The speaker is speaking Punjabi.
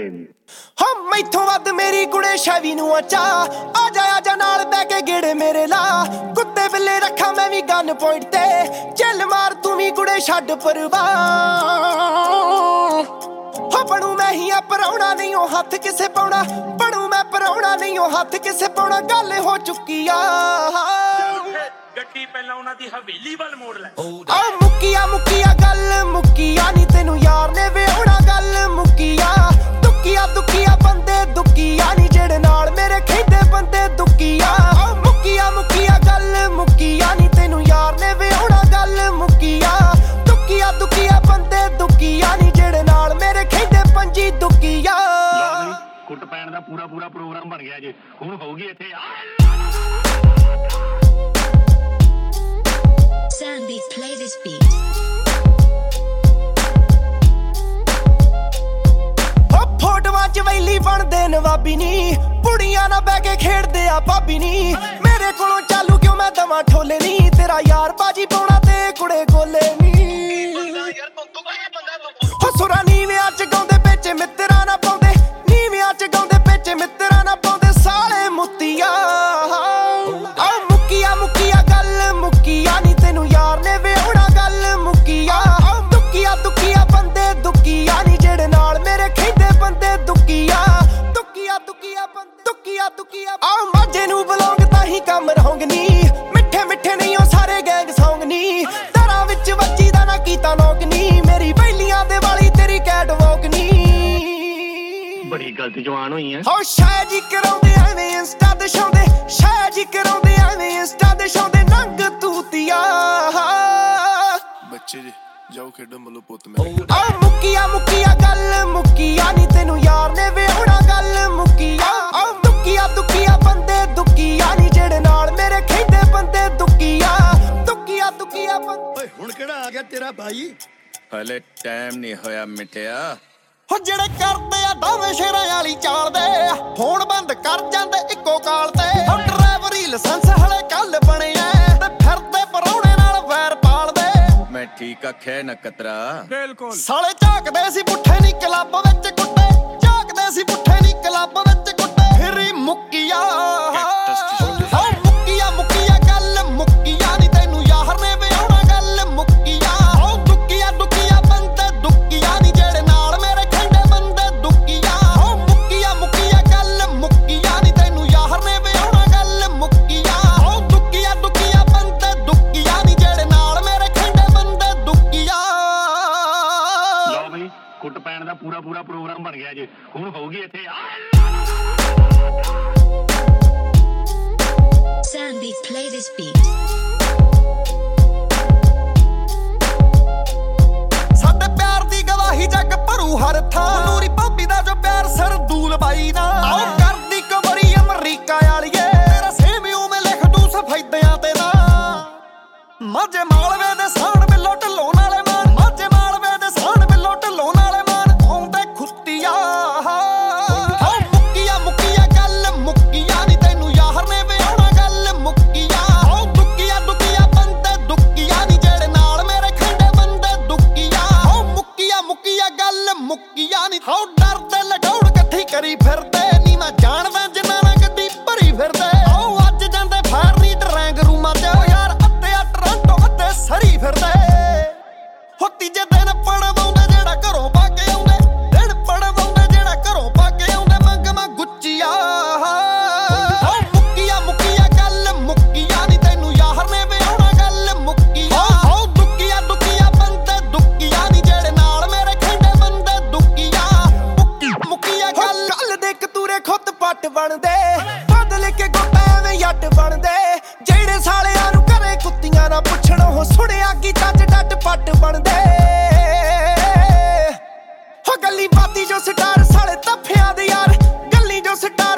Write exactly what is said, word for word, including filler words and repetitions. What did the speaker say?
ਹਾਂ ਮੈਥੋਂ ਵੱਧ ਮੇਰੀ ਕੁੜੇ ਸ਼ੈਵੀ ਨੂੰ ਆਚਾ ਆ ਜਾ ਆ ਜਾ ਨਾਲ ਬਹਿ ਕੇ ਗੇੜੇ ਮੇਰੇ ਲਾ ਕੁੱਤੇ ਬਿੱਲੇ ਰੱਖਾਂ ਮੈਂ ਵੀ ਗਨ ਪੁਆਇੰਟ ਤੇ ਚੱਲ ਮਾਰ ਤੂੰ ਵੀ ਕੁੜੇ ਛੱਡ ਪਰਵਾਹ ਹੋ ਬਣੂ ਮੈਂ ਹੀ ਆ ਪਰਾਉਣਾ ਨਹੀਂ ਉਹ ਹੱਥ ਕਿਸੇ ਪਾਉਣਾ ਬਣੂ ਮੈਂ ਪਰਾਉਣਾ ਨਹੀਂ ਉਹ ਹੱਥ ਕਿਸੇ ਪਾਉਣਾ ਗੱਲ ਹੋ ਚੁੱਕੀ ਆ ਗੱਡੀ ਪਹਿਲਾਂ ਉਹਨਾਂ ਦੀ ਹਵੇਲੀ ਵੱਲ ਮੋੜ ਲੈ ਆ ਮੁੱਕੀਆ ਮੁੱਕੀਆ ਗੱਲ ਮੁੱਕੀਆ ਨਹੀਂ ਤੈਨੂੰ ਯਾਰ ਨੇ ਵਿਆਹਣਾ ਗੱਲ ਮੁੱਕੀਆ ਦੁੱਕੀਆ ਦੁੱਕੀਆ ਬੰਦੇ ਦੁੱਕੀਆ ਨਹੀਂ ਜਿਹੜੇ ਨਾਲ ਮੇਰੇ ਖੇਡੇ ਬੰਦੇ ਦੁੱਕੀਆ ਆ ਮੁੱਕੀਆ ਮੁੱਕੀਆ ਗੱਲ ਮੁੱਕੀਆ ਨਹੀਂ ਤੈਨੂੰ ਯਾਰ ਨੇ ਵਿਆਹਣਾ ਗੱਲ ਮੁੱਕੀਆ ਦੁੱਕੀਆ ਦੁੱਕੀਆ ਬੰਦੇ ਦੁੱਕੀਆ ਨਹੀਂ ਜਿਹੜੇ ਨਾਲ ਮੇਰੇ ਖੇਡੇ ਪੰਜੀ ਦੁੱਕੀਆ ਕੁੱਟ ਪੈਣ ਦਾ ਪੂਰਾ ਪੂਰਾ ਪ੍ਰੋਗਰਾਮ ਬਣ ਗਿਆ ਜੇ ਹੁਣ ਹੋਊਗੀ ਇੱਥੇ Sandy, play this beat. ਹੋ ਫੋਟੋਆਂ ਚ ਵੈਲੀ ਬਣਦੇ ਨਵਾਬੀ ਨੀ ਕੁੜੀਆਂ ਨਾਲ ਬਹਿ ਕੇ ਖੇਡਦੇ ਆ ਭਾਬੀ ਨੀ ਮੇਰੇ ਕੋਲੋਂ ਚਾਲੂ ਕਿਉਂ ਮੈਂ ਦਵਾਂ ਠੋਲੇ ਨੀ ਤੇਰਾ ਯਾਰ ਬਾਜੀ ਪਾਉਣਾ ਤੇ ਕੁੜੇ ਗੋਲੇ ਨੀ ਹੋ ਸੁਰਾ ਨੀਵਿਆਂ ਚ ਗਾਉਂਦੇ ਵਿੱਚ ਮਿੱਤਰਾਂ ਨਾ ਪਾਉਂਦੇ ਨੀਵਿਆਂ ਚ ਗਾਉਂਦੇ ਵਿੱਚ ਮਿੱਤਰਾਂ ਨਾ ਪਾਉਂਦੇ ਸਾਲੇ ਮੁੱਤੀਆਂ ਆ ਮੁੱਕੀਆ ਮੁੱਕੀਆ ਗੱਲ ਮੁੱਕੀਆ ਨੀ ਤੈਨੂੰ ਯਾਰ ਨੇ ਵਿਆਹਣਾ ਗੱਲ ਮੁੱਕੀਆ ਦੁੱਕੀਆ ਦੁੱਕੀਆ ਬੰਦੇ ਦੁੱਕੀਆ ਨੀ ਜਿਹੜੇ ਨਾਲ ਮੇਰੇ ਖੇਡੇ ਬੰਦੇ ਦੁੱਕੀਆ ਦੁੱਕੀਆ ਦੁੱਕੀਆ ਬੰਦੇ ਦੁੱਕੀਆ ਦੁੱਕੀਆ ਆ ਮਾਝੇ ਨੂੰ ਬਲੌਂਗ ਤਾਂ ਹੀ ਕੰਮ ਰਹੋਂਗ ਨੀ ਮਿੱਠੇ ਮਿੱਠੇ ਨਹੀਂ ਉਹ ਸਾਰੇ ਗੈਂਗ ਸੌਂਗ ਨੀ ਦਰਾਂ ਵਿੱਚ ਵੱਜੀ ਦਾ ਨਾ ਕੀਤਾ ਨੋਕ ਨੀ ਮੇਰੀ ਬੈਲੀਆਂ ਦੇ ਵਾਲੀ ਤੇਰੀ ਕੈਟ ਵੌਕ ਨੀ ਬੜੀ ਗਲਤ ਜਵਾਨ ਹੋਈ ਐ ਹੋ ਸ਼ਾਇਦ ਹੀ ਕਰਾਉਂਦੇ ਐਵੇਂ ਇੰਸਟਾ ਤੇ ਸ਼ਾਉਂਦੇ ਸ਼ਾਇਦ ਹੀ ਕਰਾਉਂਦੇ ਐਵੇਂ ਇੰਸਟਾ ਤੇ ਸ਼ਾਉਂਦੇ ਨੰਗ ਤੂਤੀਆ ਬੱਚੇ ਜੀ ਜਾਓ ਖੇਡੋ ਮੱਲੋ ਪੁੱਤ ਮੇਰੇ ਆ ਮੁੱਕੀਆ ਮੁੱਕੀਆ ਗੱਲ ਮੁੱਕੀਆ ਨੀ ਤੈਨੂੰ ਯਾਰ ਨੇ ਵਿਆਹਣਾ ਗੱਲ ਮੁੱਕੀਆ ਆ ਦੁੱਕੀਆ ਦੁੱਕੀਆ ਬੰਦੇ ਦੁੱਕੀਆ ਨੀ ਜਿਹੜੇ ਨਾਲ ਮੇਰੇ ਖੇਡੇ ਬੰਦੇ ਦੁੱਕੀਆ ਦੁੱਕੀਆ ਦੁੱਕੀਆ ਬੰਦੇ ਓਏ ਹੁਣ ਕਿਹੜਾ ਆ ਗਿਆ ਤੇਰਾ ਭਾਈ ਹਲੇ ਟਾਈਮ ਨਹੀਂ ਹੋਇਆ ਮਿੱਠਿਆ ਹੋ ਜਿਹੜੇ ਕਰਦੇ ਆ ਦੋਵੇਂ ਸ਼ੇਰਾਂ ਵਾਲੀ ਚਾਲਦੇ ਫੋਨ ਬੰਦ ਕਰ ਜਾਂਦੇ ਇੱਕੋ ਕਾਲ ਤੇ ਹੋ ਡਰਾਈਵਰੀ ਲਾਇਸੈਂਸ ਹਲੇ ਕੱਲ ਬਣਿਆ ਤੇ ਫਿਰਦੇ ਪਰੌਣੇ ਨਾਲ ਵੈਰ ਪਾਲਦੇ ਮੈਂ ਠੀਕ ਆਖਿਆ ਨਾ ਕਤਰਾ ਬਿਲਕੁਲ ਸਾਲੇ ਝਾਕਦੇ ਸੀ ਪੁੱਠੇ ਨੀ ਕਲੱਬ ਵਿੱਚ ਕੁੱਟੇ ਝਾਕਦੇ ਸੀ ਪੁੱਠੇ ਨੀ ਕਲੱਬ ਵਿੱਚ ਕੁੱਟੇ ਫਿਰ ਮੁੱਕੀਆ ਹੋ ਮੁੱਕੀਆ ਮੁੱਕੀਆ ਗੱਲ ਮੁੱਕੀਆ ਨੀ ਤੈਨੂੰ ਯਾਰ ਨੇ ਵਿਆਹਣਾ ਗੱਲ ਮੁੱਕੀਆ ਹੋ ਦੁੱਕੀਆ ਦੁੱਕੀਆ ਬੰਦੇ ਦੁੱਕੀਆ ਨੀ ਜਿਹੜੇ ਨਾਲ ਮੇਰੇ ਖੰਡੇ ਬੰਦੇ ਦੁੱਕੀਆ ਹੋ ਮੁੱਕੀਆ ਮੁੱਕੀਆ ਗੱਲ ਮੁੱਕੀਆ ਨੀ ਤੈਨੂੰ ਯਾਰ ਨੇ ਵਿਆਹਣਾ ਗੱਲ ਮੁੱਕੀਆ ਹੋ ਦੁੱਕੀਆ ਦੁੱਕੀਆ ਬੰਦੇ ਦੁੱਕੀਆ ਨੀ ਜਿਹੜੇ ਨਾਲ ਮੇਰੇ ਖੰਡੇ ਬੰਦੇ ਦੁੱਕੀਆ ਲਓ ਬਈ ਕੁੱਟ ਪੈਣ ਦਾ ਪੂਰਾ ਪੂਰਾ ਪ੍ਰੋਗਰਾਮ ਬਣ ਗਿਆ ਜੇ ਹੁਣ ਹੋਊਗੀ ਇੱਥੇ Sandy, play this beat. ਸਾਡੇ ਪਿਆਰ ਦੀ ਗਵਾਹੀ ਜੱਗ ਭਰੂ ਹਰ ਥਾਂ ਨੂਰੀ ਭਾਬੀ ਦਾ ਜੋ ਪਿਆਰ ਸਰਦੂਲ ਬਾਈ ਨਾ ਆਓ ਕਰਦੀ ਕਬਰੀ ਅਮਰੀਕਾ ਵਾਲੀਏ ਤੇਰਾ ਸੇਮ ਉਵੇਂ ਲਿਖ ਦੂੰ ਸਫੈਦਿਆਂ ਤੇ ਨਾ ਮਾਝੇ ਮਾਲਵੇ ਦੇ ਸਾਣ ਬਿੱਲੋ ਢਲੋਂ ਨਾਲੇ ਮਾਨ ਮਾਝੇ ਮਾਲਵੇ ਦੇ ਸਾਣ ਬਿੱਲੋ ਢਲੋਂ ਨਾਲੇ ਮਾਨ ਆਉਂਦੇ ਖੁੱਤੀਆ ਹੋ ਮੁੱਕੀਆ ਮੁੱਕੀਆ ਗੱਲ ਮੁੱਕੀਆ ਨੀ ਤੈਨੂੰ ਯਾਰ ਨੇ ਵਿਆਹਣਾ ਗੱਲ ਮੁੱਕੀਆ ਹੋ ਦੁੱਕੀਆ ਦੁੱਕੀਆ ਬੰਦੇ ਦੁੱਕੀਆ ਨੀ ਜਿਹੜੇ ਨਾਲ ਮੇਰੇ ਖੰਡੇ ਬੰਦੇ ਦੁੱਕੀਆ ਹੋ ਮੁੱਕੀਆ ਮੁੱਕੀਆ ਗੱਲ ਮੁੱਕੀਆ ਨੀ ਹੋ ਡਰਦੇ ਲਗਾਉਣ ਇਕੱਠੀ ਕਰੀ ਫਿਰਦੇ ਨੀ ਮੈਂ ਜਾਣਦਾ ਜਿੰਨਾ ਨਾਲ ਗੱਡੀ ਭਰੀ ਫਿਰਦੇ ਆਓ ਅੱਜ ਜਾਂਦੇ ਫਾਇਰ ਨੀ ਡਰੈਂਗ ਰੂਮਾਂ ਚ ਯਾਰ ਅੱਧੇ ਆ ਟਰਾਂਟੋ ਅੱਧੇ ਸਰੀ ਫਿਰਦੇ ਹੋ ਤੀਜੇ ਦਿਨ ਪੜਵਾਉਂਦੇ ਜਿਹੜਾ ਘਰੋਂ ਪਾ ਕੇ ਆਉਂਦੇ ਦਿਨ ਪੜਵਾਉਂਦੇ ਜਿਹੜਾ ਘਰੋਂ ਪਾ ਕੇ ਆਉਂਦੇ ਮੰਗਮਾ ਗੁੱਚੀਆ ਹੋ ਮੁੱਕੀਆ ਮੁੱਕੀਆ ਗੱਲ ਮੁੱਕੀਆ ਨੀ ਤੈਨੂੰ ਯਾਰ ਨੇ ਵਿਆਹਣਾ ਗੱਲ ਮੁੱਕੀਆ ਹੋ ਦੁੱਕੀਆ ਦੁੱਕੀਆ ਬੰਦੇ ਦੁੱਕੀਆ ਨੀ ਜਿਹੜੇ ਨਾਲ ਮੇਰੇ ਖੰਡੇ ਬੰਦੇ ਦੁੱਕੀਆ ਮੁੱਕੀ ਮੁੱਕੀਆ ਗੱਲ ਗੱਲ ਦੇ ਕਤੂਰੇ ਖੁੱਤ ਪੱਟ ਬਣਦੇ ਬਦਲ ਕੇ ਗੋਟਾ ਐਵੇਂ ਜੱਟ ਬਣਦੇ ਜਿਹੜੇ ਸਾਲਿਆਂ ਨੂੰ ਘਰੇ ਕੁੱਤੀਆਂ ਨਾ ਪੁੱਛਣ ਉਹ ਸੁਣਿਆ ਕੀ ਚੱਜ ਡੱਟ ਪੱਟ ਬਣਦੇ ਹੋ ਗੱਲੀ ਬਾਤੀ ਜੋ ਸਟਾਰ ਸਾਲੇ ਤੱਫਿਆਂ ਦੇ ਯਾਰ ਗੱਲੀ ਜੋ ਸਟਾਰ